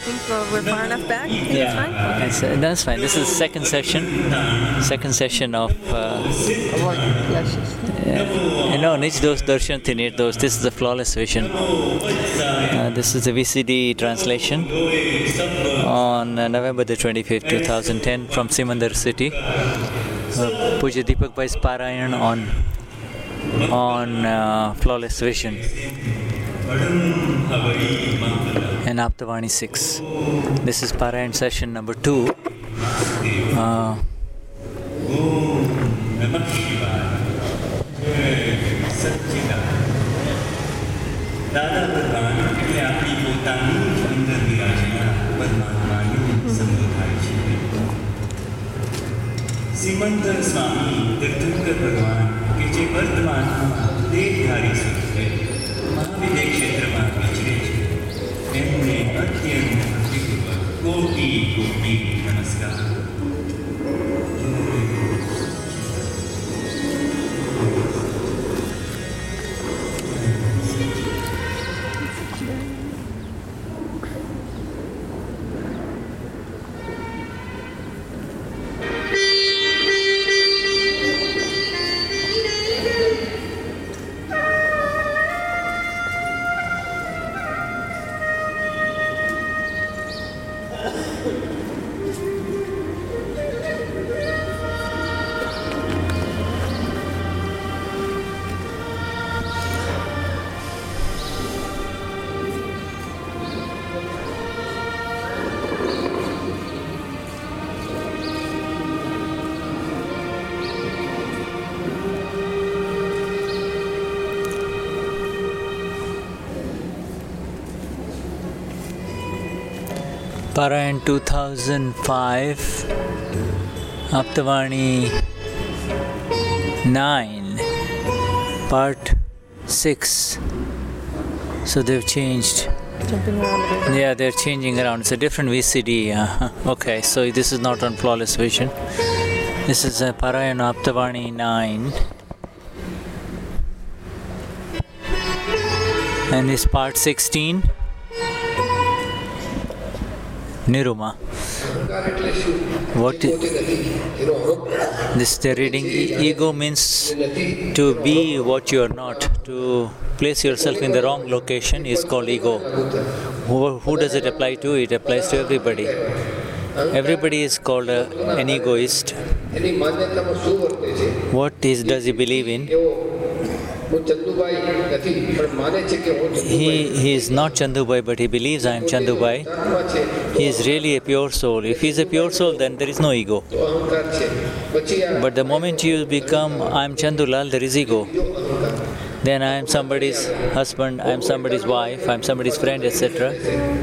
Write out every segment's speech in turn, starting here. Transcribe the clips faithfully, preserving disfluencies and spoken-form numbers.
think uh, we're far enough back. I think Yeah, it's fine. that's, uh, that's fine. This is second session, second session of. Uh, uh, no, Nij Dos Darshan Thi Nirdos. This is the flawless vision. Uh, this is the V C D translation on uh, November the twenty-fifth, two thousand ten, from Simandar city. Uh, Pujya Deepak Bhai's Parayan on on uh, flawless vision. And Aptavani six. This is Parayan session number two. Uh, દાદા ભગવાન એટલે આપણી પોતાની જ અંદર વિરાજેલા પરમાત્માનું સંબોધાય છે. સિમંદર સ્વામી તીર્થંકર ભગવાન કે જે વર્તમાનમાં દેહધારી સ્વરૂપે મહાવિદ્ય ક્ષેત્રમાં વિચરે છે, એમને અત્યંત ભક્તિપૂર્વક કોટી કોટી નમસ્કાર. Parayan two thousand five, Aptavani nine, part six. So they've changed. Jumping around a bit. Yeah, they're changing around. It's a different V C D. Uh, okay, so this is not on flawless vision. This is a Parayan Aptavani nine. And this part sixteen. Niruma. What this they're reading? Ego means to be what you are not. To place yourself in the wrong location is called ego. Who, who does it apply to? It applies to everybody. Everybody is called a, an egoist. What is does he believe in? He, he is not Chandubai, but he believes I am Chandubai. He is really a pure soul. If he is a pure soul, then there is no ego. But the moment you become I am Chandulal, there is ego. Then I am somebody's husband, I am somebody's wife, I am somebody's friend, et cetera.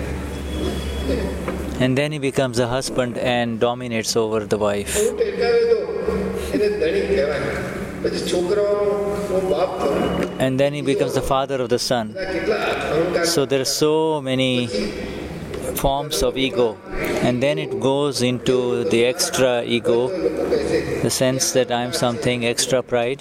And then he becomes a husband and dominates over the wife. And then he becomes the father of the son. So there are so many forms of ego. And then it goes into the extra ego, the sense that I am something, extra pride.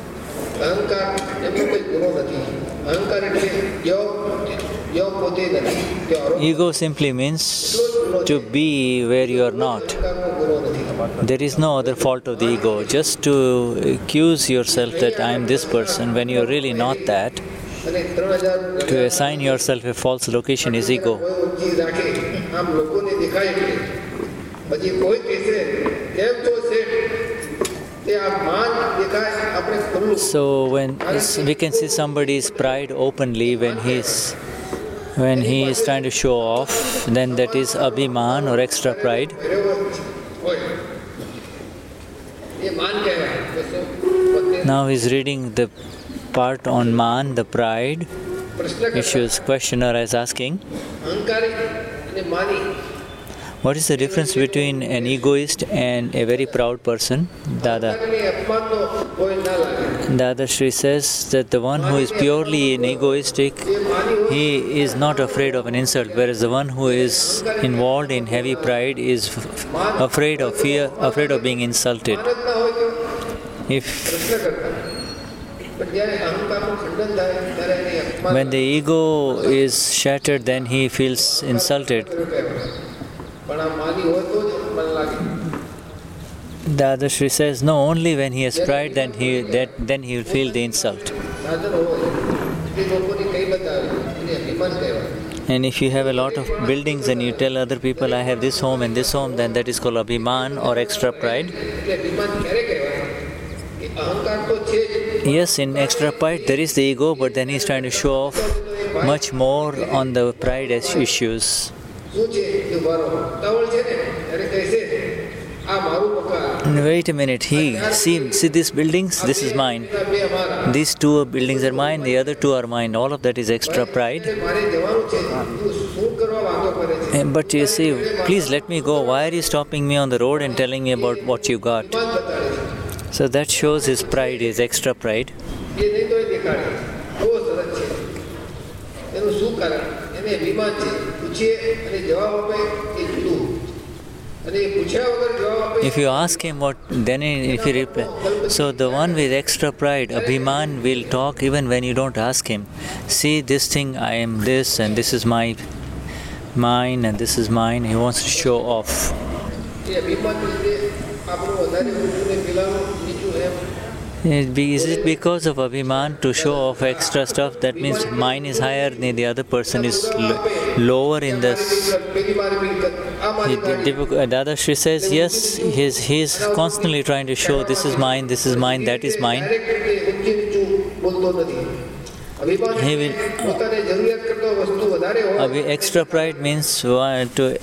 Ego simply means to be where you are not. There is no other fault of the ego. Just to accuse yourself that I am this person when you are really not that. To assign yourself a false location is ego. So when we can see somebody's pride openly when he's when he is trying to show off, then that is abhiman or extra pride. Now he's reading the part on man, the pride issues. Questioner is asking, what is the difference between an egoist and a very proud person? Dada. Dada Shri says that the one who is purely an egoistic, he is not afraid of an insult, whereas the one who is involved in heavy pride is f- afraid of fear, afraid of being insulted. If When the ego is shattered, then he feels insulted. The other Shri says, no, only when he has pride, then he that then he will feel the insult. And if you have a lot of buildings and you tell other people, I have this home and this home, then that is called abhiman or extra pride. Yes, in extra pride there is the ego, but then he's trying to show off much more on the pride issues. Wait a minute, he, see, see these buildings, this is mine. These two buildings are mine, the other two are mine. All of that is extra pride. But you see, please let me go. Why are you stopping me on the road and telling me about what you got? So that shows his pride, his extra pride. If you ask him what, then if he reply. So the one with extra pride, abhiman, will talk even when you don't ask him. See, this thing, I am this, and this is my mine, and this is mine. He wants to show off. Is it because of abhiman to show off extra stuff? That means mine is higher than the other person is l- lower in this. The other Shri says, yes, he's, he's constantly trying to show this is mine, this is mine, that is mine. He will, uh, extra pride means one, to,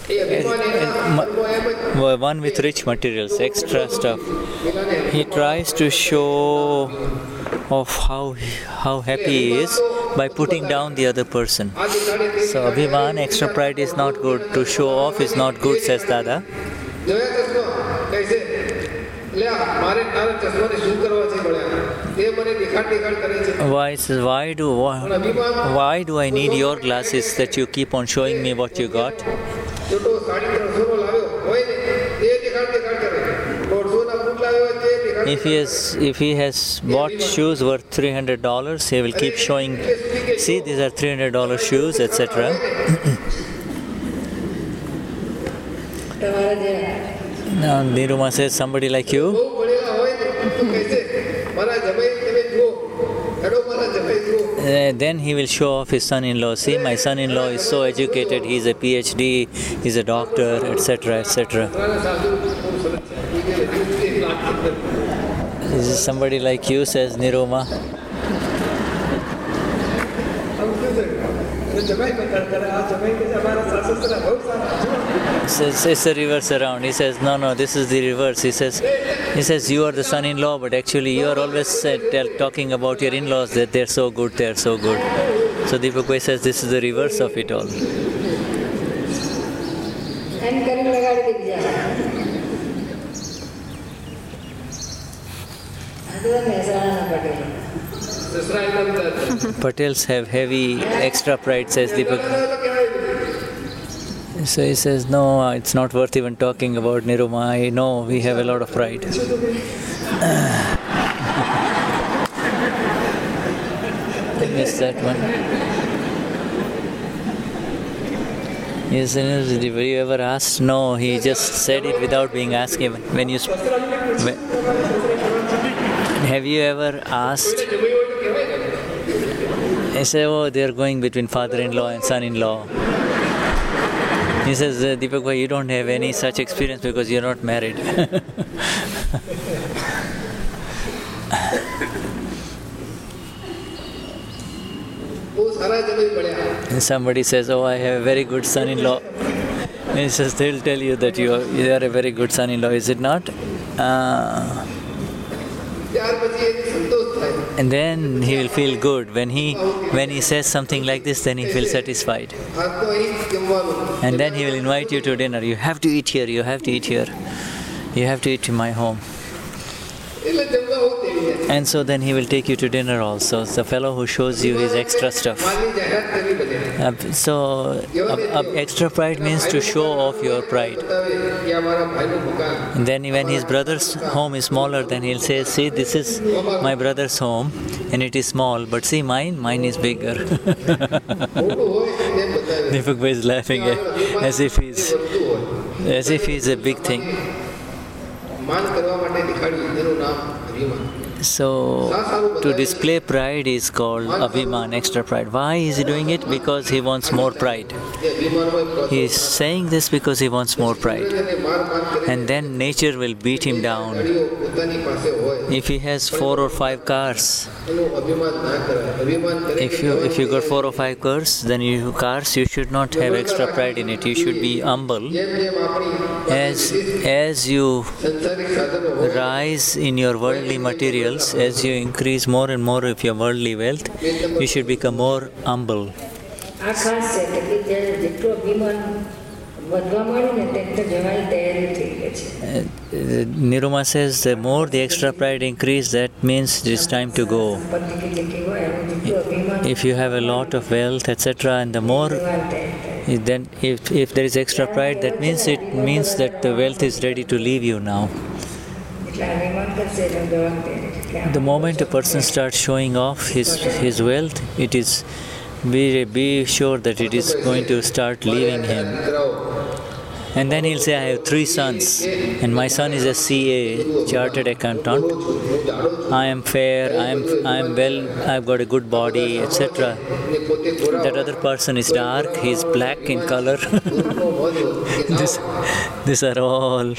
uh, one with rich materials, extra stuff. He tries to show of how how happy he is by putting down the other person. So abhiman, extra pride is not good. To show off is not good, says Dada. Why, why do why, why do I need your glasses that you keep on showing me what you got? If he has if he has bought shoes worth three hundred dollars, he will keep showing, see, these are three hundred dollars shoes, et cetera. Now Niruma says, somebody like you. Uh, then he will show off his son-in-law. See, my son-in-law is so educated, he's a P H D, he's a doctor, et cetera, et cetera. This is somebody like you, says Niruma. Says it's the reverse around. He says, no, no, this is the reverse. He says, he says, you are the son-in-law, but actually you are always uh, tell, talking about your in-laws that they're so good, they're so good. So Deepak Bhai says, this is the reverse of it all. Patels have heavy extra pride, says Deepak. So he says, no, it's not worth even talking about Niruma. I know we have a lot of pride. I missed that one. Yes, have you ever asked? No, he just said it without being asked. When you sp- when, have you ever asked? He said, oh, they are going between father-in-law and son-in-law. He says, Deepak Bhai, you don't have any such experience because you're not married. And somebody says, oh, I have a very good son-in-law. And he says, they'll tell you that you are, you are a very good son-in-law, is it not? Uh, and then he will feel good. When he when he says something like this, then he feels satisfied. And then he will invite you to dinner. You have to eat here, you have to eat here. You have to eat in my home. And so then he will take you to dinner also. It's the fellow who shows you his extra stuff. Uh, so, uh, uh, extra pride means to show off your pride. And then when his brother's home is smaller, then he'll say, see, this is my brother's home and it is small, but see mine, mine is bigger. Deepak Bhai is laughing as if he's, as if he's a big thing. So, to display pride is called Abhiman, extra pride. Why is he doing it? Because he wants more pride. He is saying this because he wants more pride. And then nature will beat him down. If he has four or five cars, if you if you got four or five cars, then you cars you should not have extra pride in it. You should be humble. As as you rise in your worldly materials, as you increase more and more of your worldly wealth, you should become more humble. Uh, Niruma says the more the extra pride increase, that means it is time to go. If you have a lot of wealth, et cetera, and the more, then if, if there is extra pride, that means it means that the wealth is ready to leave you now. The moment a person starts showing off his, his wealth, it is be, be sure that it is going to start leaving him. And then he'll say, I have three sons, and my son is a C A, chartered accountant. I am fair, I am, I am well, I've got a good body, et cetera. That other person is dark, he is black in color. this, these are all.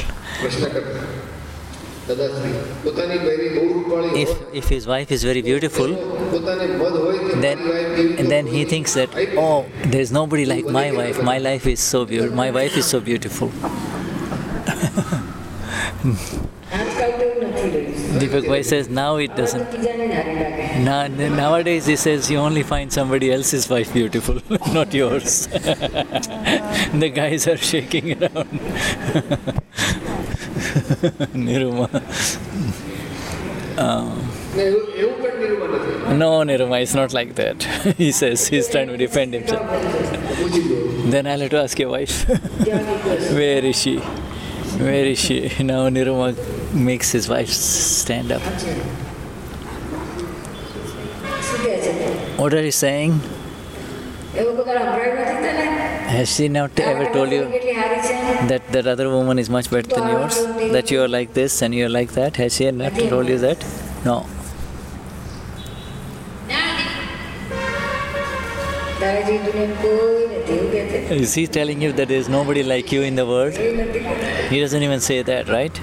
If, if his wife is very beautiful, then, then he thinks that, oh, there is nobody like my wife. My life is so beautiful. My wife is so beautiful. Deepak Bhai says now it doesn't. Now, nowadays he says you only find somebody else's wife beautiful, not yours. The guys are shaking around. Niruma. Um, no, Niruma, it's not like that. He says he's trying to defend himself. Then I'll have to ask your wife. Where is she? Where is she? Now Niruma makes his wife stand up. What are you saying? Has she now ever told you that that other woman is much better than yours? That you are like this and you are like that? Has she not told you that? No. Is he telling you that there is nobody like you in the world? He doesn't even say that, right?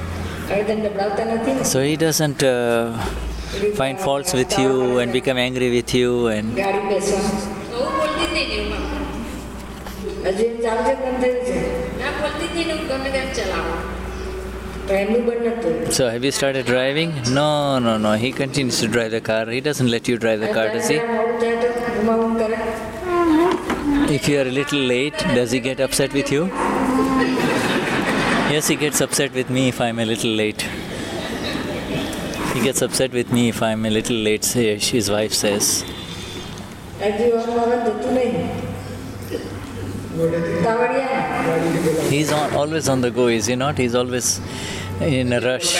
So he doesn't uh, find faults with you and become angry with you and... So have you started driving? No, no, no. He continues to drive the car. He doesn't let you drive the car, does he? If you are a little late, does he get upset with you? Yes, he gets upset with me if I'm a little late. He gets upset with me if I'm a little late, his wife says. He's on, always on the go, is he not? He's always in a rush.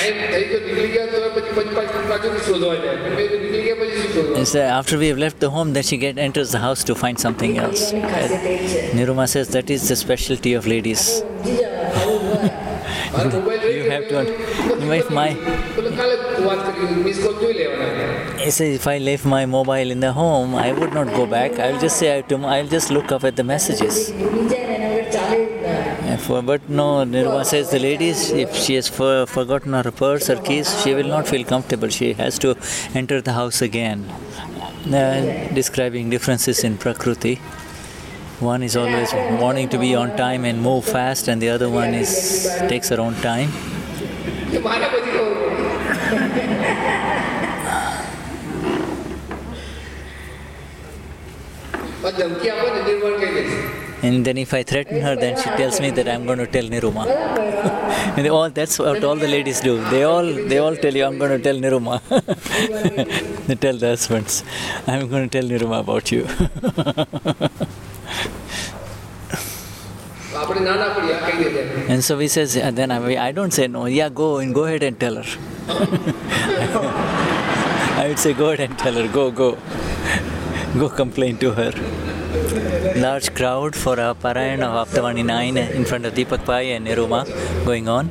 And so after we have left the home, then she get, enters the house to find something else. Niruma says that is the specialty of ladies. You have to. If my, he says, if I left my mobile in the home, I would not go back. I'll just say, I'll just look up at the messages. For, but no, Niruma says the ladies, if she has for, forgotten her purse or keys, she will not feel comfortable. She has to enter the house again. Uh, describing differences in Prakriti. One is always wanting to be on time and move fast, and the other one is takes her own time. And then if I threaten her, then she tells me that I'm going to tell Niruma. And they all, that's what all the ladies do. They all they all tell you, I'm going to tell Niruma. They tell the husbands, I'm going to tell Niruma about you. And so he says, and then I, I don't say no, yeah, go and go ahead and tell her. I would say, go ahead and tell her, go, go. Go complain to her. Large crowd for a Parayana of Aptavani nine in front of Deepak Pai and Niruma going on.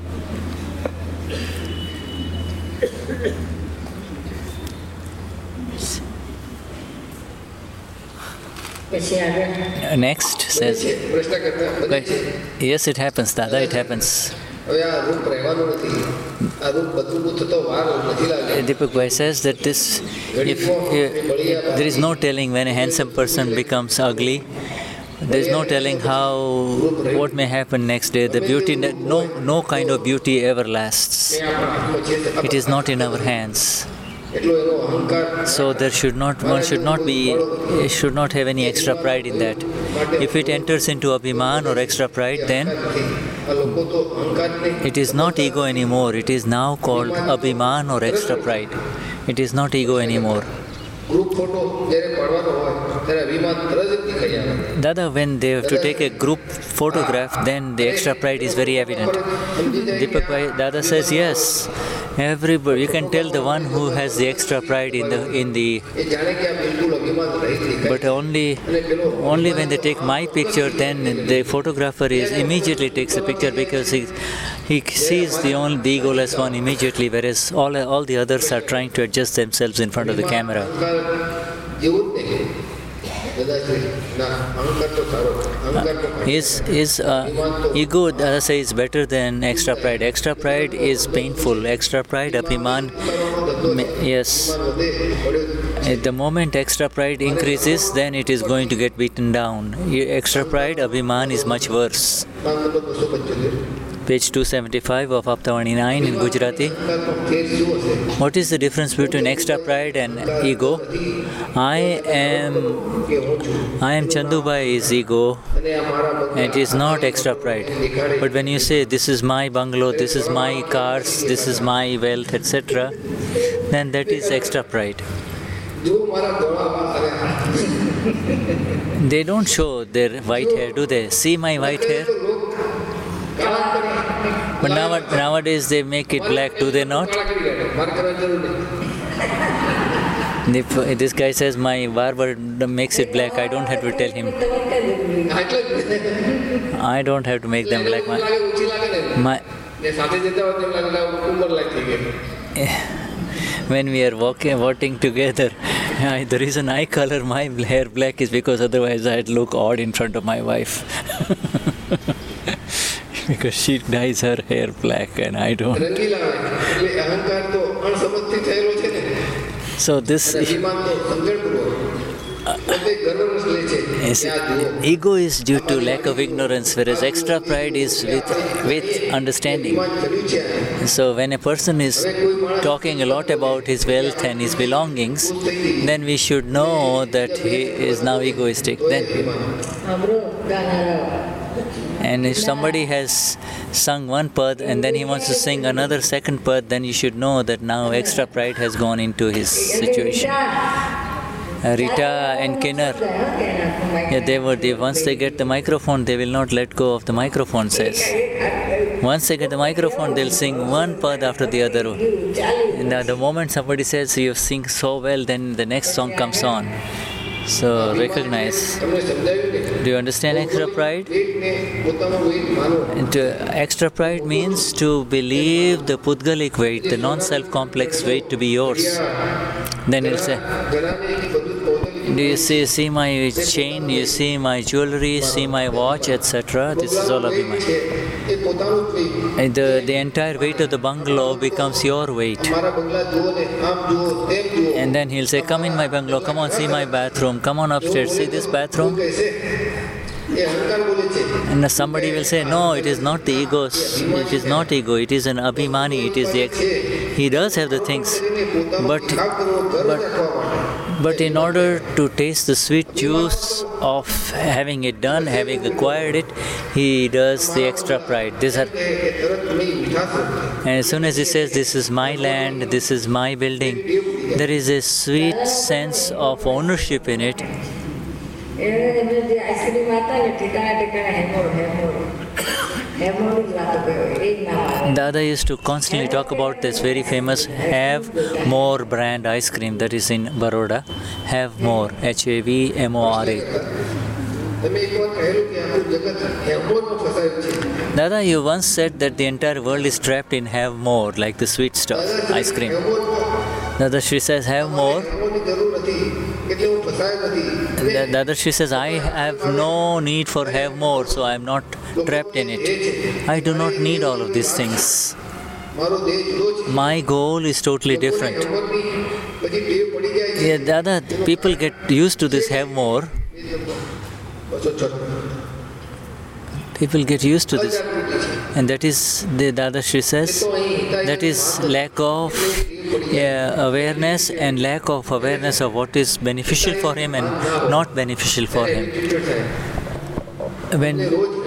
Next says, yes, it happens, Dada, it happens. Deepak Bhai says that this, if, if there is no telling when a handsome person becomes ugly, there is no telling how, what may happen next day. The beauty, no, no kind of beauty ever lasts. It is not in our hands. So there should not, one should not be, should not have any extra pride in that. If it enters into Abhiman or extra pride, then it is not ego anymore. It is now called Abhiman or extra pride. It is not ego anymore. Dada, when they have to take a group photograph, then the extra pride is very evident. Deepak Bhai, Dada says yes. Everybody, you can tell the one who has the extra pride in the in the. But only, only when they take my picture, then the photographer is immediately takes a picture because he he sees the only the egoless one immediately, whereas all all the others are trying to adjust themselves in front of the camera. Is is uh, ego, Dada says, is better than extra pride. Extra pride is painful. Extra pride, Abhiman, yes. At the moment extra pride increases, then it is going to get beaten down. Extra pride, Abhiman is much worse. Page two seventy-five of Aptavani nine in Gujarati. What is the difference between extra pride and ego? I am I am Chandubai is ego, and it is not extra pride. But when you say this is my bungalow, this is my cars, this is my wealth, et cetera, then that is extra pride. They don't show their white hair, do they? See my white hair? But now, nowadays they make it black, do they not? If this guy says my barber makes it black, I don't have to tell him. I don't have to make them black. My, my when we are walking, walking together, I, the reason I color my hair black is because otherwise I'd look odd in front of my wife. Because she dyes her hair black and I don't. So this uh, is, ego is due to lack of ignorance, whereas extra pride is with with understanding. So when a person is talking a lot about his wealth and his belongings, then we should know that he is now egoistic. Then. And if somebody has sung one pad and then he wants to sing another second pad, then you should know that now extra pride has gone into his situation. Uh, Rita and Kinnar, yeah, they were. They, once they get the microphone, they will not let go of the microphone. Says, once they get the microphone, they'll sing one pad after the other. And uh, the moment somebody says you sing so well, then the next song comes on. So recognize. Do you understand extra pride? And to, extra pride means to believe the Pudgalic weight, the non-self complex weight to be yours. Then he'll say, do you see, see my chain, you see my jewelry, see my watch, et cetera. This is all Abhiman. And the, the entire weight of the bungalow becomes your weight. And then he'll say, come in my bungalow, come on, see my bathroom, come on upstairs, see this bathroom. And somebody will say, no, it is not the ego, it is not ego, it is an Abhimani, it is the ex. He does have the things, but, but But in order to taste the sweet juice of having it done, having acquired it, he does the extra pride. These are, and as soon as he says, this is my land, this is my building, there is a sweet sense of ownership in it. Dada used to constantly talk about this very famous Have More brand ice cream that is in Baroda. Have More, H A V M O R A. Dada, you once said that the entire world is trapped in Have More, like the sweet stuff, ice cream. Dada Shri says, have more. Dada Shri says, I have no need for have more, so I am not trapped in it. I do not need all of these things. My goal is totally different. Yeah, Dada, people get used to this have more. People get used to this. And that is, the Dada Shri says, that is lack of yeah, awareness and lack of awareness of what is beneficial for him and not beneficial for him. When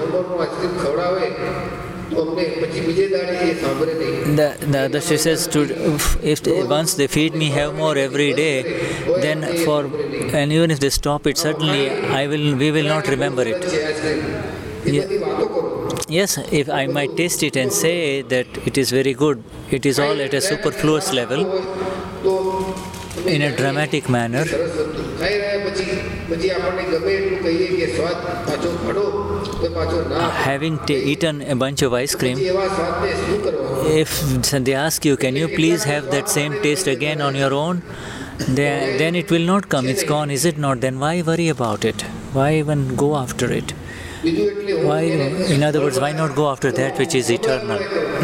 the, the other she says, to, if they, once they feed me have more every day, then for, and even if they stop it, suddenly I will, we will not remember it. Yeah. Yes, if I might taste it and say that it is very good, it is all at a superfluous level, in a dramatic manner. Having t- eaten a bunch of ice cream, if they ask you, can you please have that same taste again on your own, then, then it will not come, it's gone, is it not? Then why worry about it? Why even go after it? Why, in other words, why not go after that which is eternal?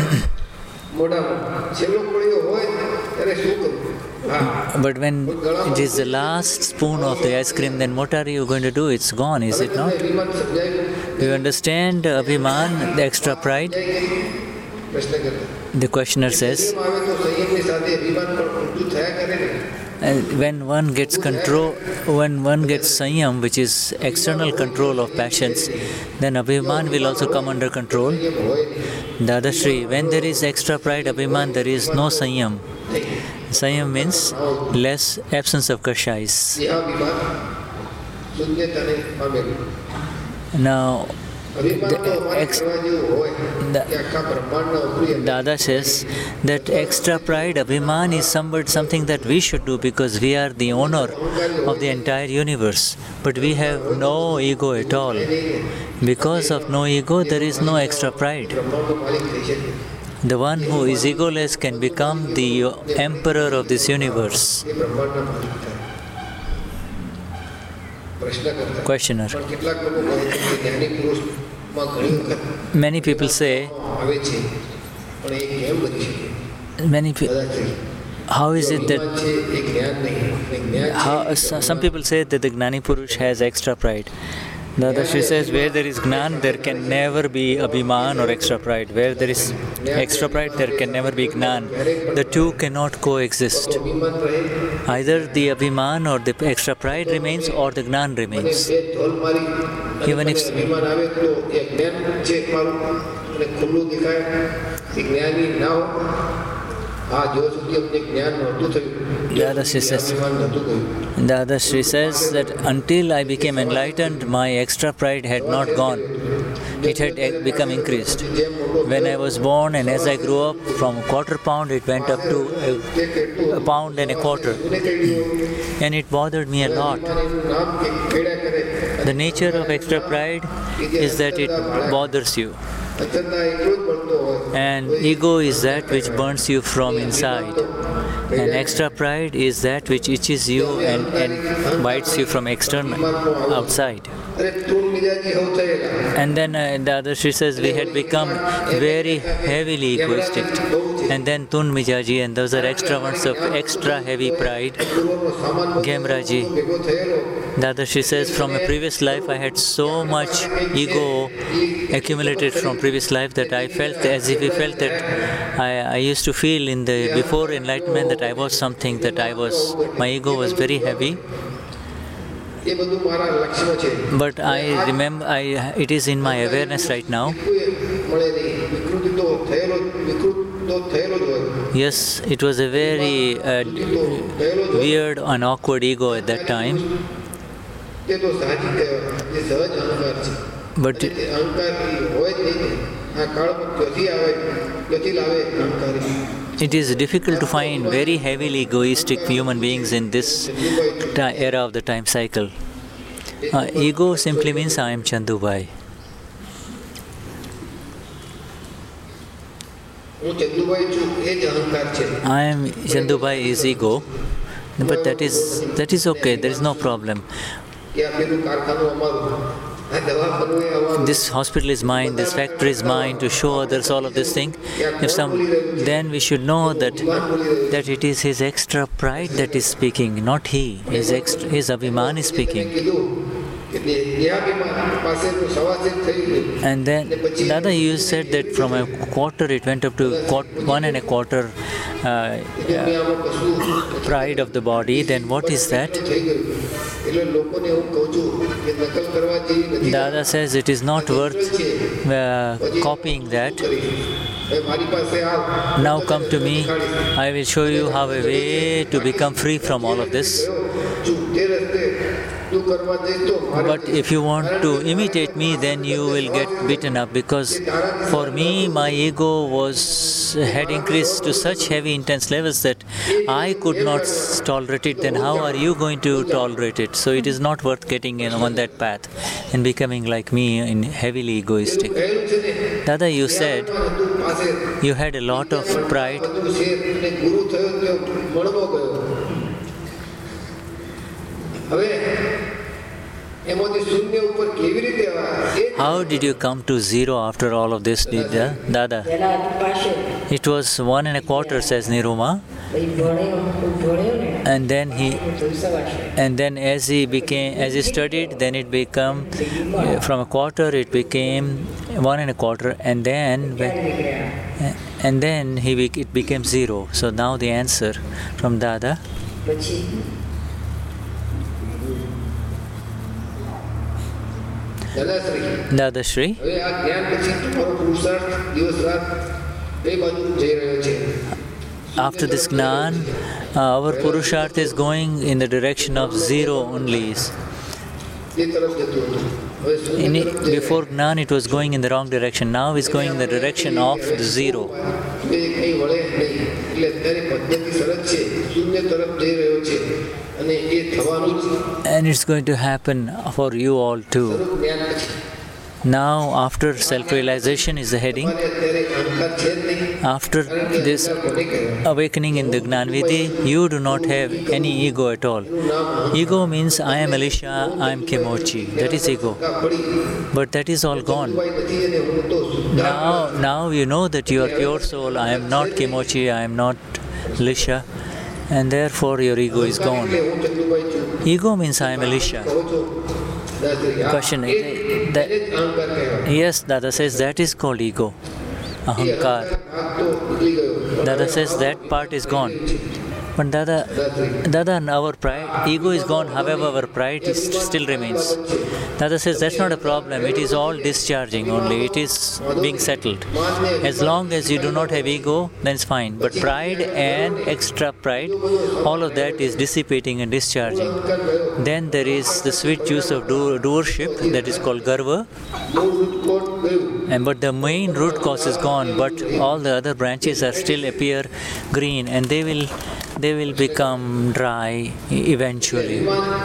But when it is the last spoon of the ice cream, then what are you going to do? It's gone, is it not? Do you understand Abhiman, the extra pride? The questioner says, and when one gets control, when one gets Sanyam, which is external control of passions, then Abhiman will also come under control. Dada Shri, when there is extra pride, Abhiman, there is no Sanyam. Sanyam means less absence of kashais. Now, the ex- the Dada says that extra pride, Abhiman, is somewhat something that we should do because we are the owner of the entire universe. But we have no ego at all. Because of no ego, there is no extra pride. The one who is egoless can become the emperor of this universe. Questioner. Many people say, many people, how is it that, how, some people say that the Gnani Purush has extra pride. The other she says, where there is Gnan, there can never be Abhiman or extra pride. Where there is extra pride, there can never be Gnan. The two cannot coexist. Either the Abhiman or the extra pride remains or the Gnan remains. Even if the other Shri says, the other Shri says that until I became enlightened, my extra pride had not gone. It had become increased. When I was born and as I grew up, from a quarter pound it went up to a, a pound and a quarter. And it bothered me a lot. The nature of extra pride is that it bothers you. And ego is that which burns you from inside. And extra pride is that which itches you and, and bites you from external, outside. And then uh, the other she says we had become very heavily egoistic. And then Tun Mijaji, and those are extra ones of extra heavy pride. Gemraji. The other she says from a previous life I had so much ego accumulated from previous life that I felt as if I felt that I, I used to feel in the before enlightenment that I was something, that I was, my ego was very heavy. But I remember, I, it is in my awareness right now. Yes, it was a very uh, weird and awkward ego at that time. But it is difficult to find very heavily egoistic human beings in this era of the time cycle. Uh, ego simply means I am Chandubai. I am Chandubai is ego, but that is that is okay. There is no problem. This hospital is mine, this factory is mine, to show others all of this thing. If some, then we should know that that it is his extra pride that is speaking, not he. His extra, his Abhiman is speaking. And then, Dada, you said that from a quarter it went up to one and a quarter uh, uh, pride of the body. Then what is that? Dada says it is not worth uh, copying that. Now come to me, I will show you how a way to become free from all of this. But if you want to imitate me, then you will get beaten up, because for me, my ego was had increased to such heavy, intense levels that I could not tolerate it. Then how are you going to tolerate it? So it is not worth getting in on that path and becoming like me and heavily egoistic. Dada, you said you had a lot of pride. How did you come to zero after all of this, Dada? Dada? It was one and a quarter, says Niruma. And then he, and then as he became, as he studied, then it became from a quarter. It became one and a quarter, and then, and then he it became zero. So now the answer from Dada. Dada Shri. After this Gnan, uh, our Purusharth is going in the direction of zero only. In it, before Gnan, it was going in the wrong direction. Now it's going in the direction of the zero. And it's going to happen for you all too. Now, after self-realization is the heading. After this awakening in the Gnanvidhi, you do not have any ego at all. Ego means I am Elisha, I am Kimochi. That is ego. But that is all gone. Now, now you know that you are pure soul. I am not Kimochi, I am not Elisha. And therefore your ego is gone. Ego means I am Elisha. Question. That, yes, Dada says that is called ego. Ahankar. Dada says that part is gone. But Dada, Dada, our pride, ego is gone, however our pride is, still remains. Dada says that's not a problem, it is all discharging only, it is being settled. As long as you do not have ego, then it's fine. But pride and extra pride, all of that is dissipating and discharging. Then there is the sweet juice of do doership, that is called Garva. And but the main root cause is gone, but all the other branches are still appear green, and they will they will become dry eventually.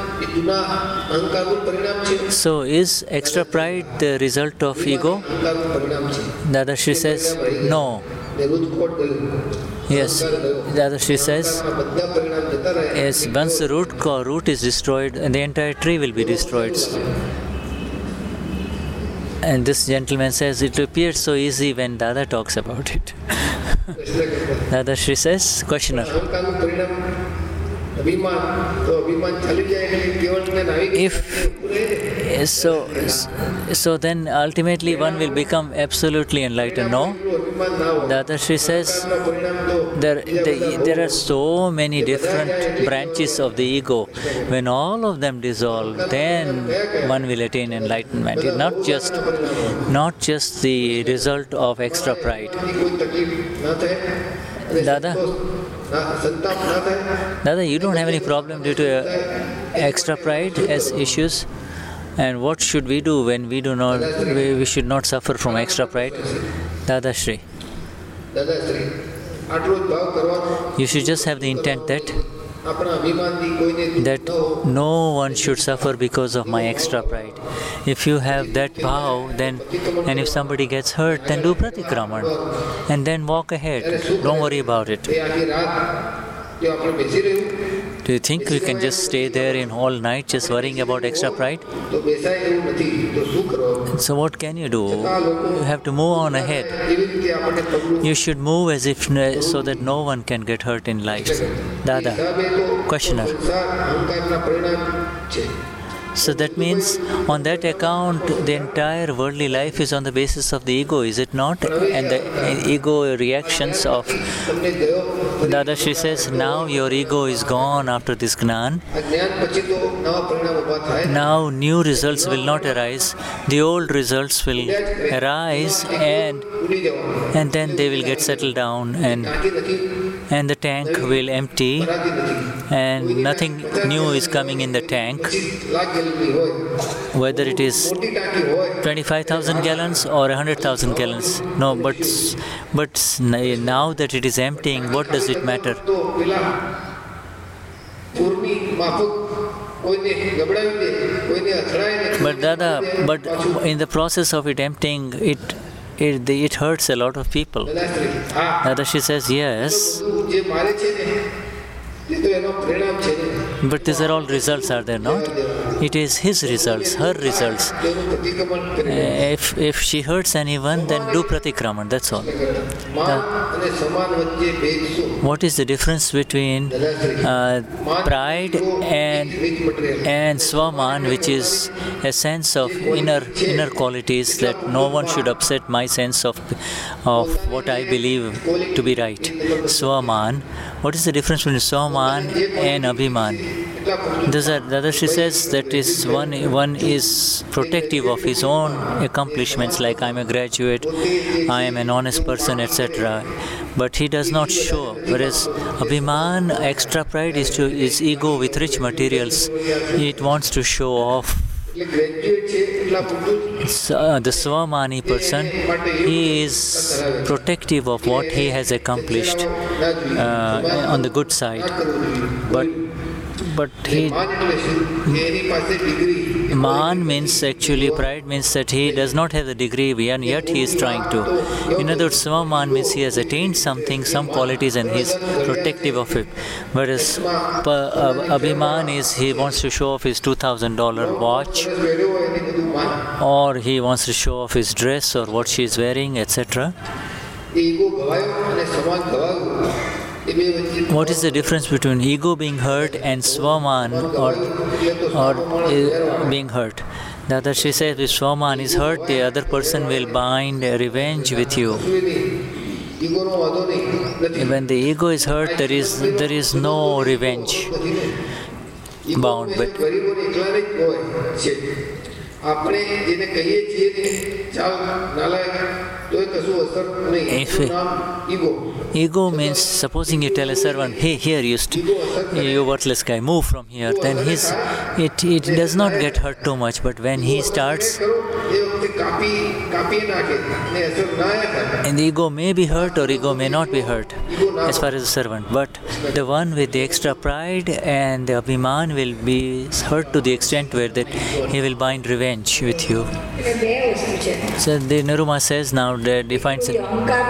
So is extra pride the result of ego? Dadashi says no. Yes, Dadashi says yes, once the root root is destroyed, the entire tree will be destroyed. And this gentleman says it appears so easy when Dada talks about it. Dada Shri says, questioner. If so, so then ultimately one will become absolutely enlightened. No, Dada Shri says there, there, there are so many different branches of the ego. When all of them dissolve, then one will attain enlightenment. It's not just, not just the result of extra pride. Dada, Dada, you don't have any problem due to uh, extra pride as issues? And what should we do when we do not, we, we should not suffer from extra pride? Dada Shri. You should just have the intent that that no one should suffer because of my extra pride. If you have that vow, then, and if somebody gets hurt, then do pratikraman and then walk ahead. Don't worry about it. Do you think we can just stay there in all night just worrying about extra pride? So what can you do? You have to move on ahead. You should move as if so that no one can get hurt in life. Dada, questioner. So that means on that account the entire worldly life is on the basis of the ego, is it not? And the ego reactions of Dada Shri says, now your ego is gone after this Gnan. Now new results will not arise. The old results will arise and and then they will get settled down and and the tank will empty and nothing new is coming in the tank. Whether it is twenty-five thousand gallons or one hundred thousand gallons. No, but, but now that it is emptying, what does it matter? But Dada, but in the process of it emptying, it it, it hurts a lot of people. Dada, she says, yes. But these are all results, are there not? It is his results, her results. Uh, if, if she hurts anyone, then do pratikraman, that's all. Now, what is the difference between uh, pride and, and swaman, which is a sense of inner, inner qualities that no one should upset my sense of, of what I believe to be right. Swaman, what is the difference between swaman and abhiman? Dada Shri says that is one, one is protective of his own accomplishments, like I am a graduate, I am an honest person, et cetera. But he does not show. Whereas abhiman, extra pride, is to is ego with rich materials. It wants to show off. So, uh, the swamani person, he is protective of what he has accomplished uh, on the good side. But but he man means actually pride means that he does not have the degree and yet he is trying to. In other words, swaman means he has attained something, some qualities, and he is protective of it. Whereas uh, abhiman is he wants to show off his two thousand dollar watch, or he wants to show off his dress or what she is wearing, et cetera. What is the difference between ego being hurt and swaman or, or uh, being hurt? Dada Shri says if swaman is hurt, the other person will bind revenge with you. When the ego is hurt, there is there is no revenge bound. But if ego means, supposing you tell a servant, hey, here you, st- you worthless guy, move from here, then his, it, it does not get hurt too much. But when he starts, and the ego may be hurt or ego may not be hurt as far as the servant. But the one with the extra pride and the abhiman will be hurt to the extent where that he will bind revenge with you. So the Niruma says now that defines it.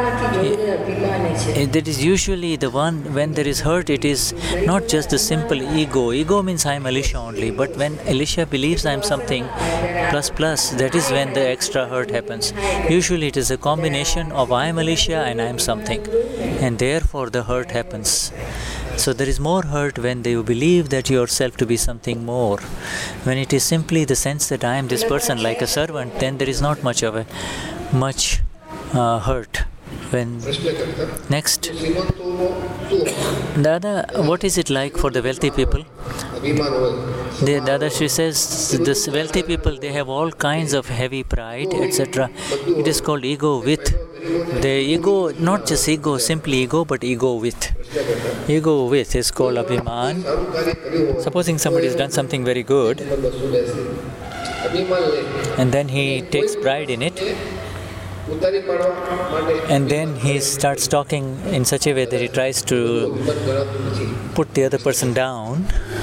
That is usually the one when there is hurt, it is not just the simple ego. Ego means I am Elisha only, but when Elisha believes I am something plus plus, that is when the extra hurt happens. Usually it is a combination of I am Elisha and I am something, and therefore the hurt happens. So there is more hurt when you believe that yourself to be something more. When it is simply the sense that I am this person like a servant, then there is not much of a much uh, hurt. When next, Dada, what is it like for the wealthy people? The Dada, she says, this wealthy people, they have all kinds of heavy pride, et cetera. It is called ego with. The ego, not just ego, simply ego, but ego with. Ego with is called abhiman. Supposing somebody has done something very good, and then he takes pride in it, and then he starts talking in such a way that he tries to put the other person down.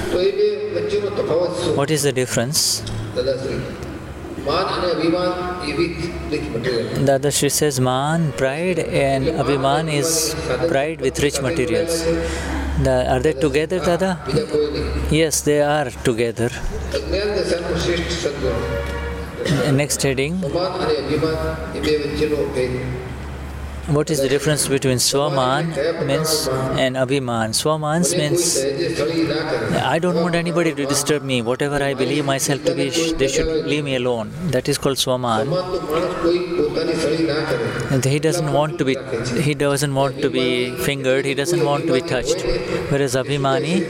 What is the difference? Dada, she says man, pride, and abhiman is pride with rich materials. The, are they together, Dada? Yes, they are together. Next heading. What is the difference between Swaman means and Abhiman? Swaman means I don't want anybody to disturb me. Whatever I believe myself to be, they should leave me alone. That is called Swaman. And he doesn't want to be he doesn't want to be fingered, he doesn't want to be touched. Whereas Abhimani,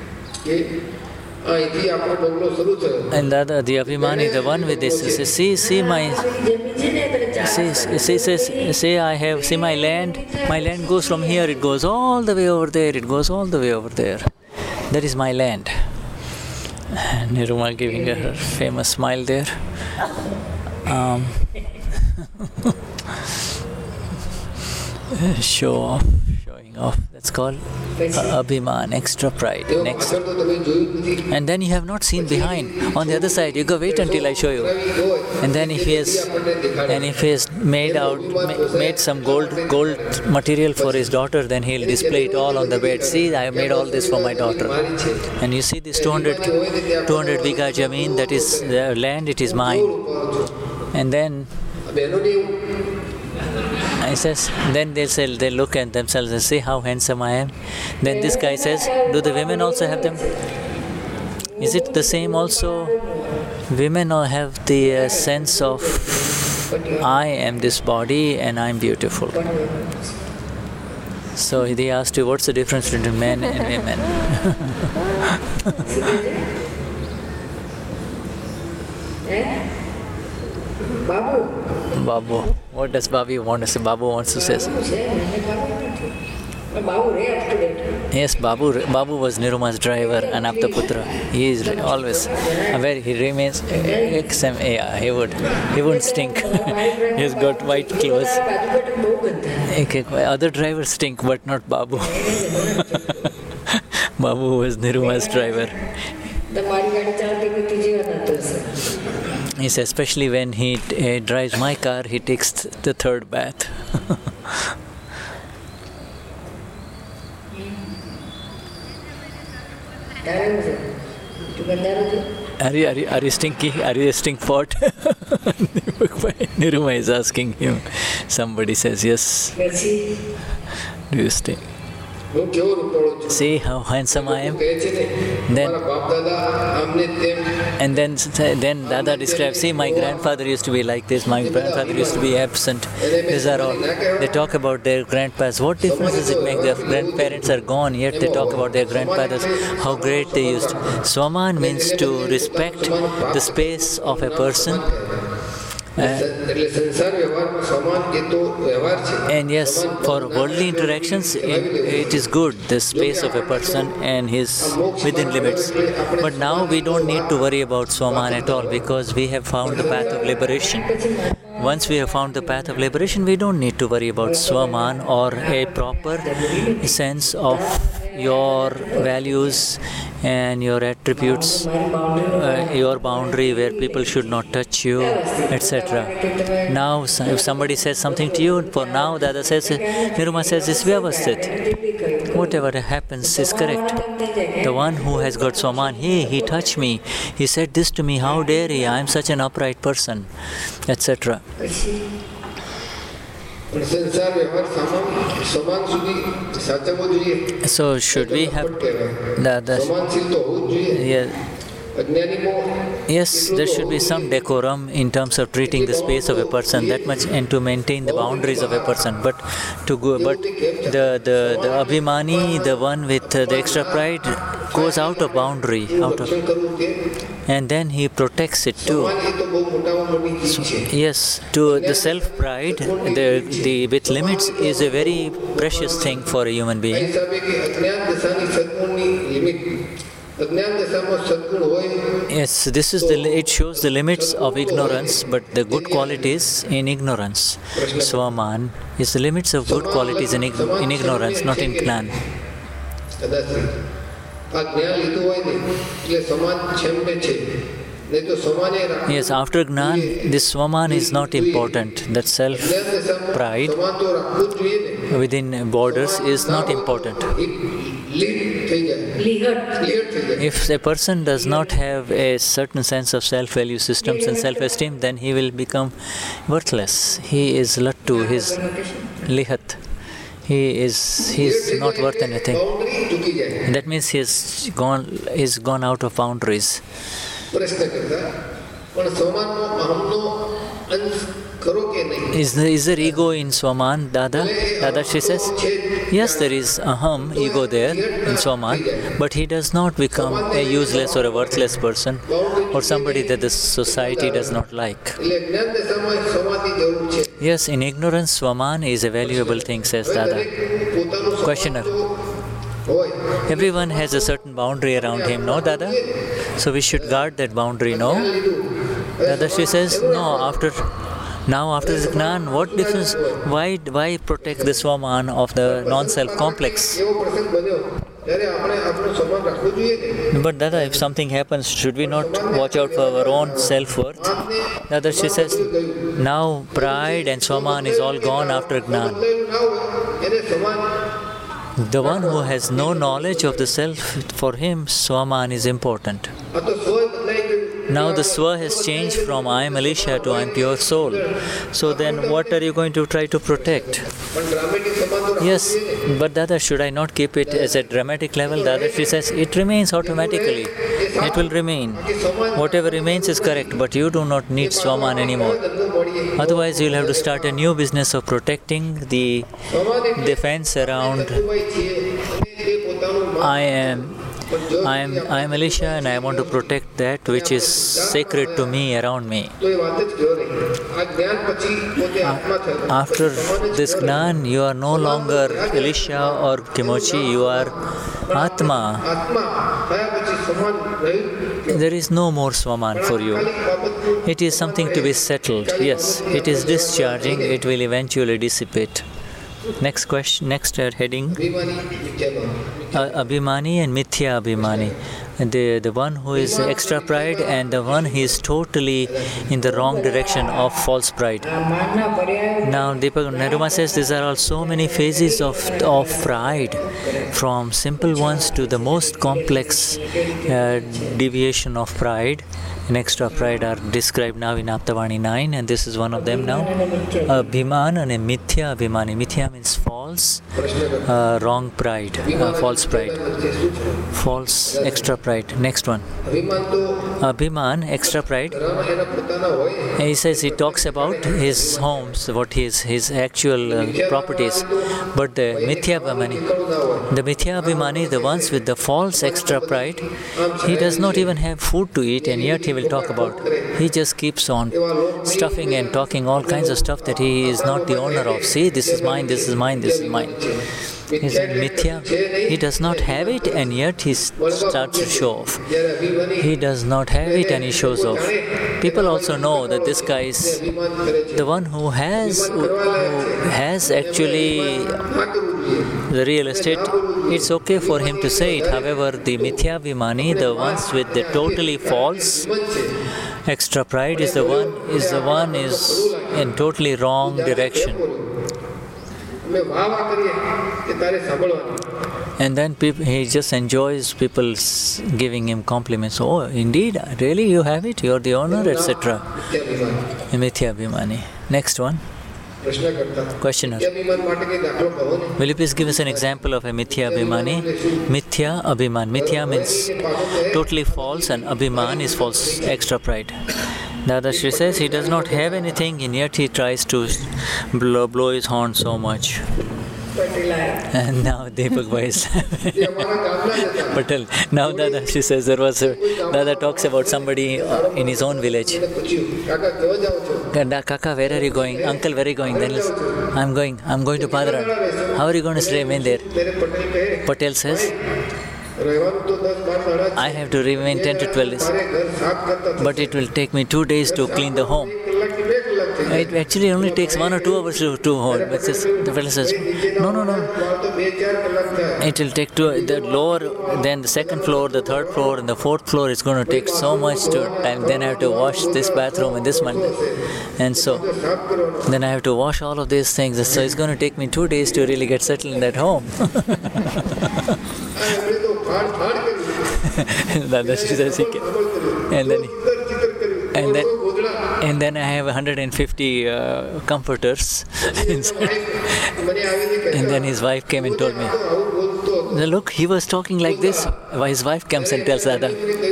and the other, the Abhimani, the one with this, says, see, see my, see, see, says, say I have, see my land, my land goes from here, it goes all the way over there, it goes all the way over there. That is my land. Niruma giving her famous smile there. Um, show off, showing off. That's called uh, Abhiman, extra pride. Next. And then you have not seen behind. On the other side, you go, wait until I show you. And then if he has, and if he has made out, made some gold, gold material for his daughter, then he'll display it all on the bed. See, I have made all this for my daughter. And you see this two hundred, two hundred bigha jameen, that is the land, it is mine. And then I says, then they'll say, they look at themselves and see how handsome I am. Then this guy says, do the women also have them? Is it the same also? Women all have the uh, sense of I am this body and I'm beautiful. So they asked you, what's the difference between men and women? Babu. Babu. What does Babu want to say? Babu wants to say. Yes, Babu. Babu was Niruma's driver and Aptaputra. He is always very. He remains. Yeah, he would. He wouldn't stink. He's got white clothes. Other drivers stink, but not Babu. Babu was Niruma's driver. He says, especially when he uh, drives my car, he takes the third bath. Are you, are, you, are you stinky? Are you a stink pot? Niruma is asking him. Somebody says, yes. Do you stink? See how handsome I am? Then, and then, then Dada describes, see, my grandfather used to be like this, my grandfather used to be absent. These are all. They talk about their grandparents. What difference does it make? Their grandparents are gone, yet they talk about their grandfathers, how great they used to. Swaman means to respect the space of a person. Uh, and yes, for worldly interactions, it, it is good, the space of a person and his within limits. But now we don't need to worry about Swaman at all, because we have found the path of liberation. Once we have found the path of liberation, we don't need to worry about Swaman or a proper sense of your values and your attributes, uh, your boundary where people should not touch you, et cetera. Now, if somebody says something to you, for now the other says, Niruma says, it's vyavasthit. Whatever happens is correct. The one who has got Swaman, hey, he touched me, he said this to me, how dare he, I am such an upright person, et cetera. So should we have the, the yeah, yes, there should be some decorum in terms of treating the space of a person, that much, and to maintain the boundaries of a person. But to go, but the the the abhimani, the one with uh, the extra pride, goes out of boundary, out of, and then he protects it too. So, yes, to the self-pride, the the with limits is a very precious thing for a human being. Yes, this is the, it shows the limits of ignorance, but the good qualities in ignorance. Swaman is the limits of good qualities in, in ignorance, not in Gnan. Yes, after Gnan, this Swaman is not important. That self-pride within borders is not important. If a person does not have a certain sense of self-value systems and self-esteem, then he will become worthless. He is lattu, he is lihat. He is he is not worth anything. That means he is gone, he's gone out of boundaries. Is there, is there ego in Swaman, Dada? Dada, she says, yes, there is aham, ego there in Swaman, but he does not become a useless or a worthless person or somebody that the society does not like. Yes, in ignorance, Swaman is a valuable thing, says Dada. Questioner. Everyone has a certain boundary around him, no, Dada? So we should guard that boundary, no? Dada, she says, no, after... Now after the Gnan, what difference, why why protect the Swaman of the non-self complex? But Dada, if something happens, should we not watch out for our own self-worth? Dada, she says, now pride and Swaman is all gone after Gnan. The one who has no knowledge of the self, for him, Swaman is important. Now the Swa has changed from I am Alisha to I am pure soul. So then what are you going to try to protect? Yes, but Dada, should I not keep it as a dramatic level? Dada, she says, it remains automatically. It will remain. Whatever remains is correct, but you do not need Swaman anymore. Otherwise, you'll have to start a new business of protecting the defense around I am I am I am Alisha and I want to protect that which is sacred to me around me. After this Gnan, you are no longer Alisha or Kimochi, you are Atma. There is no more Swaman for you. It is something to be settled. Yes, it is discharging, it will eventually dissipate. Next question, next uh, heading, uh, Abhimani and Mithya Abhimani. The, the one who is extra pride and the one who is totally in the wrong direction of false pride. Now Deepak Niruma says these are all so many phases of, of pride, from simple ones to the most complex uh, deviation of pride. And extra pride are described now in Aptavani nine, and this is one of them now. Abhiman and a Mithya Abhimani. Mithya means false, uh, wrong pride, uh, false pride, false extra pride. Next one. Abhiman, extra pride. He says he talks about his homes, what his his actual uh, properties, but the Mithya Abhimani, the Mithya Abhimani, the ones with the false extra pride, he does not even have food to eat, and yet he will talk about. He just keeps on stuffing and talking all kinds of stuff that he is not the owner of. See, this is mine, this is mine, this is mine. He said Mithya. He does not have it, and yet he starts to show off. He does not have it and he shows off. People also know that this guy is the one who has who has has actually the real estate, it's okay for him to say it. However, the Mithya Abhimani, the ones with the totally false extra pride, is the one is the one is in totally wrong direction. And then people, he just enjoys people giving him compliments. Oh, indeed, really, you have it, you're the owner, et cetera. Mithya Abhimani. Next one. Questioner. Will you please give us an example of a Mithya Abhimani? Mithya Abhiman. Mithya means totally false, and Abhiman is false, extra pride. Dadashri says he does not have anything, and yet he tries to blow, blow his horn so much. And now Deepak Bhai is Patel. Now Dada, she says there was a, Dada talks about somebody in his own village. Kaka, where are you going? Uncle, where are you going? Then I'm going, I'm going to Padran. How are you going to remain there? Patel says, I have to remain ten to twelve days. But it will take me two days to clean the home. It actually only takes one or two hours to, to hold. But says, the fellow says, no, no, no. It will take two, the lower, then the second floor, the third floor, and the fourth floor is going to take so much to time. Then I have to wash this bathroom and this one. And so, then I have to wash all of these things. So it's going to take me two days to really get settled in that home. and then, and then, and then I have one hundred fifty uh, comforters inside. And then his wife came and told me, look, he was talking like this. His wife comes and tells Dada.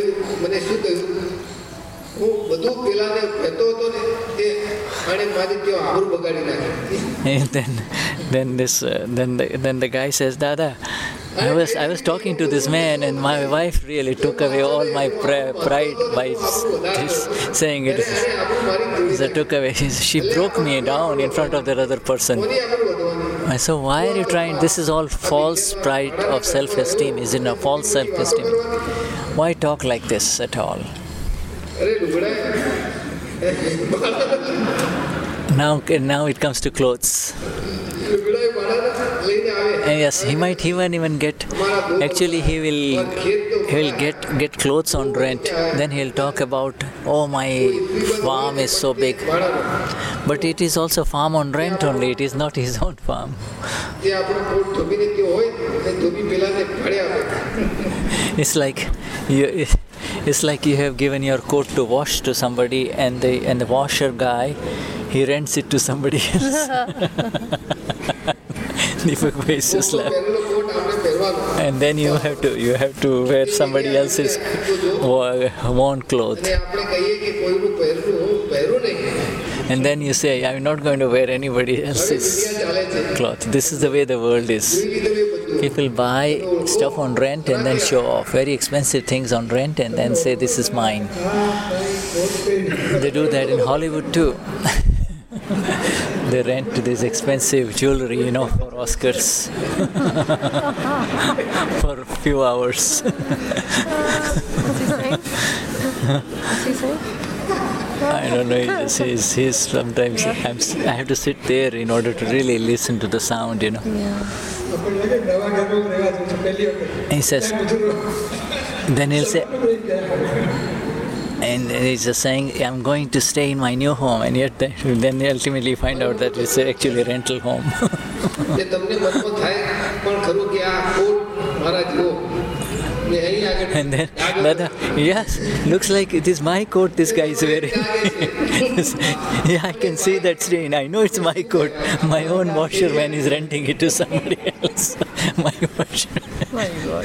And then, then this, uh, then the, then the guy says, Dada, I was I was talking to this man, and my wife really took away all my pr- pride by this, saying it. She took away. She broke me down in front of that other person. I said, why are you trying? This is all false pride of self-esteem. Is it a false self-esteem? Why talk like this at all? Now, now it comes to clothes. And yes, he might even even get. Actually, he will he will get get clothes on rent. Then he'll talk about, oh, my farm is so big, but it is also farm on rent only. It is not his own farm. It's like you. It's like you have given your coat to wash to somebody, and the and the washer guy, he rents it to somebody else. Deepak Bhai is just laughing. And then you have to you have to wear somebody else's worn clothes. And then you say, I'm not going to wear anybody else's cloth. This is the way the world is. People buy stuff on rent and then show off very expensive things on rent and then say, this is mine. They do that in Hollywood too. They rent this expensive jewelry, you know, for Oscars for a few hours. What's he saying? What's he saying? I don't know. He's, he's, he's sometimes I'm, I have to sit there in order to really listen to the sound, you know. Yeah. He says, then he'll say, and he's just saying, I'm going to stay in my new home, and yet then they ultimately find out that it's actually a rental home. And then, Dada, yes, looks like it is my coat this guy is wearing. Yeah, I can see that stain. I know it's my coat. My own washerman is renting it to somebody else. My washerman. My God.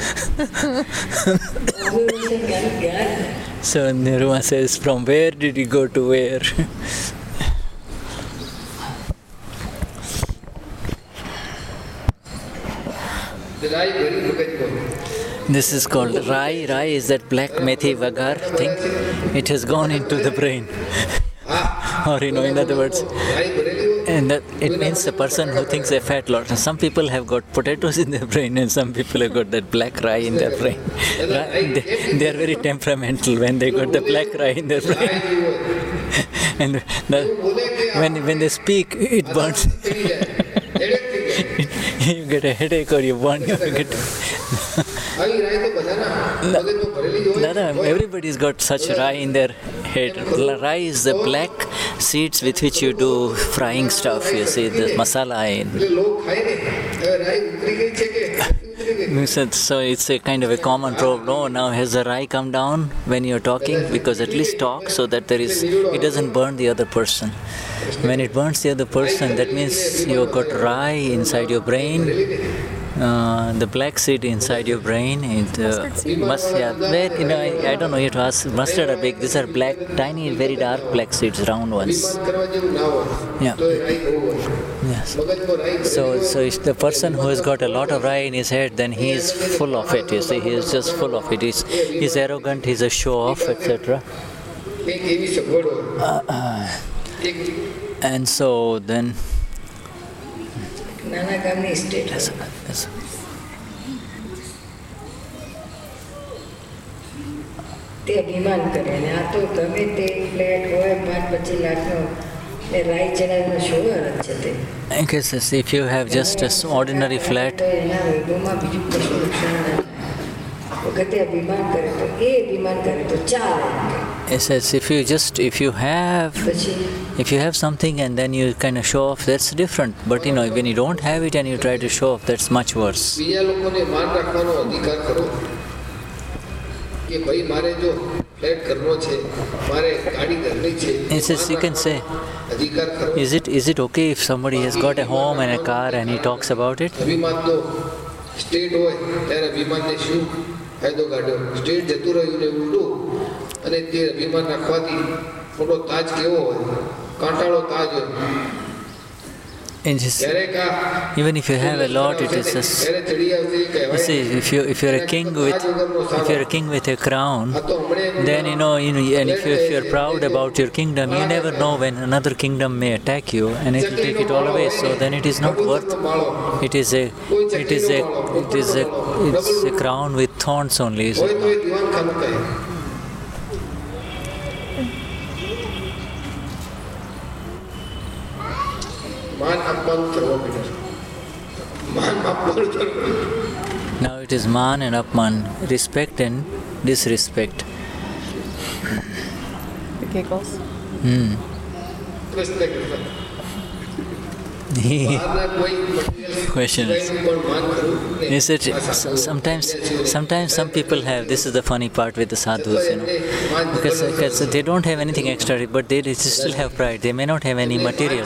So Niruma says, from where did he go to where? This is called Rai. Rai is that black methi vagar thing. It has gone into the brain. Or, you know, in other words, and that it means the person who thinks they're fat lot. Some people have got potatoes in their brain and some people have got that black rye in their brain. They, they are very temperamental when they got the black rye in their brain. And the, when, when they speak, it burns. you get a headache or you burn your get. Dada, everybody's got such rye in their head. Rye is the black seeds with which you do frying stuff, you see, the masala in. So it's a kind of a common probe. No, now has the rye come down when you're talking? Because at least talk so that there is, it doesn't burn the other person. When it burns the other person, that means you've got rye inside your brain. Uh, the black seed inside your brain, it uh, must, yeah, where, you know, I, I don't know, you have to ask, mustard are big, these are black, tiny, very dark black seeds, round ones. Yeah. Yes. So, so if the person who has got a lot of rye in his head, then he is full of it, you see, he is just full of it. He's, he's arrogant, he's a show-off, et cetera. Uh, uh, and so then... Yes, yes. તે અભિમાન કરે ને આ તો ગમે તે flat હોય પાંચ પચીસ લાખનો ને રાઈ ચણાનો શું અર્થ છે તે I guess if you have just an ordinary flat, એના વૈભવમાં બીજું કશું નુકસાન ના વખતે અભિમાન કરે તો એ અભિમાન કરે તો ચાલે. it says if you just if you have if you have something and then you kind of show off, that's different. But you know, when you don't have it and you try to show off, that's much worse. બીજા લોકોને માન રાખવાનો અધિકાર કરો કે ભાઈ મારે જો ફ્લેટ કરવો છે મારે ગાડી કરવી છે. It says you can say, અધિકાર કરો. is it is it okay if somebody has got a home and a car and he talks about it? અભિમાન તો સ્ટેટ હોય ત્યારે અભિમાનને શું ફાયદો કાઢ્યો? સ્ટેટ જતું રહ્યું ને ઉલટું અને તે અભિમાન રાખવાથી મોટો તાજ કેવો હોય? કાંટાળો તાજ હોય. Just, even if you have a lot, it is just, you see, if you if you're a king with if you're a king with a crown, then you know, you know, and if you if you're proud about your kingdom, you never know when another kingdom may attack you and it will take it all away. So then it is not worth. It is a it is a it is a it's a crown with thorns only. Is it? Now it is man and apman, respect and disrespect. The giggles. Hmm. Question is, is it sometimes sometimes some people have, this is the funny part with the sadhus, you know, because, because they don't have anything extra, but they, they still have pride. They may not have any materials.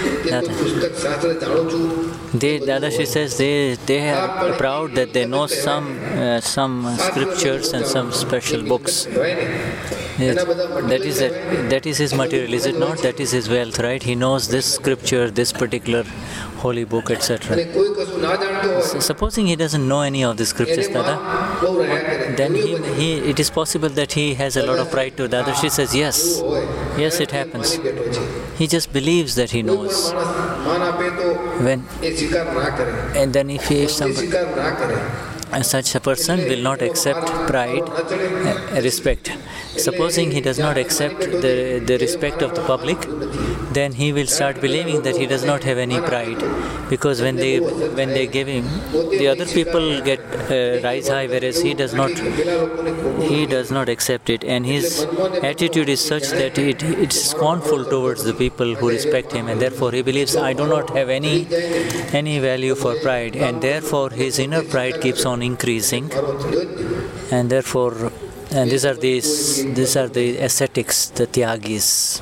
They, Dadashi says they they are proud that they know some uh, some scriptures and some special books. Yes, that is a, that is his material, is it not? That is his wealth, right? He knows this scripture, this particular holy book, et cetera. So, supposing he doesn't know any of the scriptures, Dada, then he, he it is possible that he has a lot of pride too. Dadashi says yes, yes, it happens. He just believes that he knows. When and then if he is somebody, and such a person will not accept pride, uh, respect. Supposing he does not accept the, the respect of the public, then he will start believing that he does not have any pride. Because when they when they give him, the other people get uh, rise high, whereas he does not he does not accept it. And his attitude is such that it it's scornful towards the people who respect him, and therefore he believes, I do not have any any value for pride, and therefore his inner pride keeps on increasing, and therefore, and these are these these are the ascetics, the tyagis.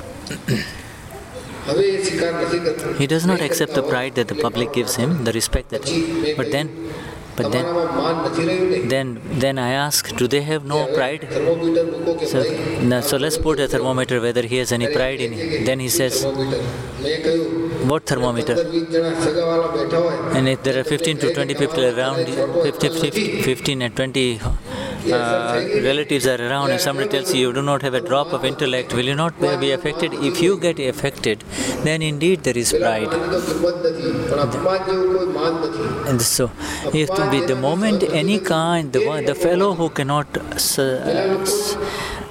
He does not accept the pride that the public gives him, the respect that. But then, but then, then, then I ask, do they have no pride? So, no, so let's put a thermometer whether he has any pride in it. Then he says, what thermometer? And if there are fifteen to twenty people around, fifteen and twenty uh, relatives are around, and somebody tells you you do not have a drop of intellect, will you not be affected? If you get affected, then indeed there is pride. And so, if to be the moment any kind, the one, the fellow who cannot uh,